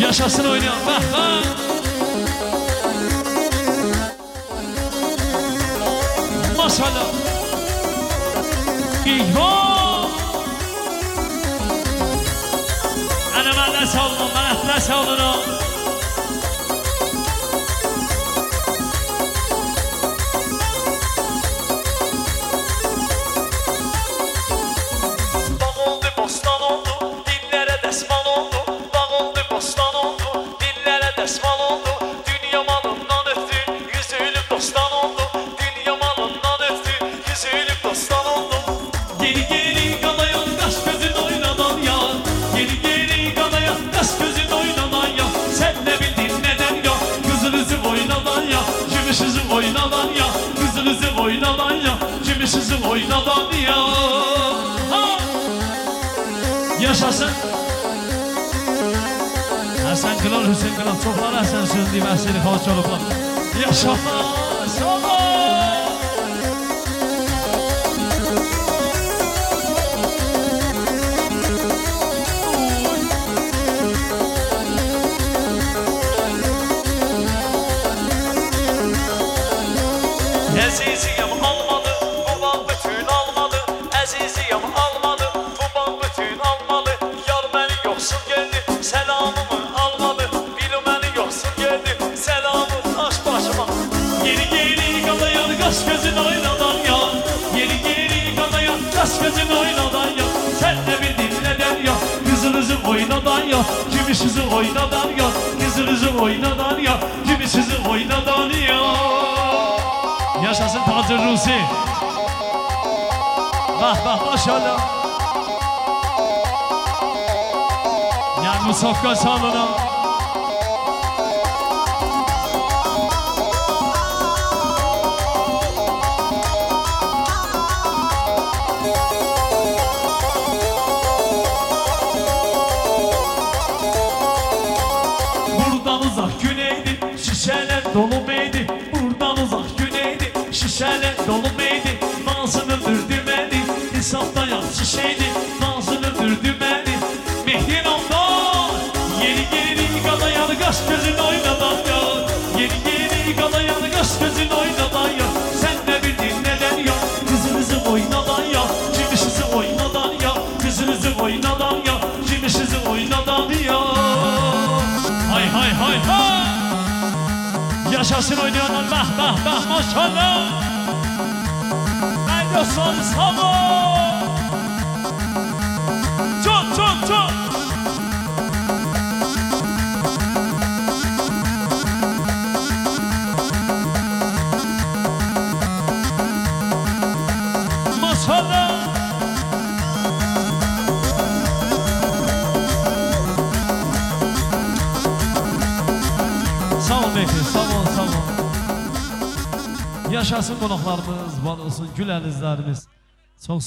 Yaşasın oynayan. Bak bak. Maşallah. İhvan. Ana benden sağ olun. Bana sağ olun. Oynadan ya, kızınızı oynadan ya, kimi sizin oynadan ya. Ha! Yaşasın. Hasan Kral, Hüseyin Kral, çoklar Hasan sözlüğü mesleğini kalça oluplar. Yaşasın. Əziziyəm almadı, bu bağ bütün almadı. Əziziyəm almadı, bu bağ bütün almalı. Yar məni yoxsul geldi, selamımı almadı. Bilu məni yoxsul geldi, selamı taş başıma. Yeni geri kalayan kaş gözün oynadan ya. Yeni geri kalayan kaş gözün oynadan ya. Sen de bildin neden ya. Kızınızı oynadan ya. Kimi sizi oynadan ya. Kızınızı oynadan ya. Kimi sizi oynadan ya. Yaşasın Tacir Rusi. Bak bak maşallah. Yani Musafka salona. Buradan uzak güneydi, şişeler dolu meydi. Buradan uzak güneydi, şişeler dolu meydi. Nazını dürdümedi, hesapta yanlış şeydi. Nazını dürdümedi, Mehdi'nin ondan. Yeni geri kalayan kaş gözün oynadan ya. Yeni geri kalayan kaş gözün oynadan ya. Sen de bildin neden ya. Kızınızı oynadan ya. Kimi sizi oynadan ya. Kızınızı oynadan ya. Kimi sizi oynadan ya. Hay hay hay hay. Yaşasın oynayanlar. Bah bah bah maşallah. Haydi son sabah. Çok çok çok. Maşallah. Sağ ol Mehdi, sağ ol, sağ ol. Yaşasın qonaqlarımız, var olsun gül əlizlərimiz. Çox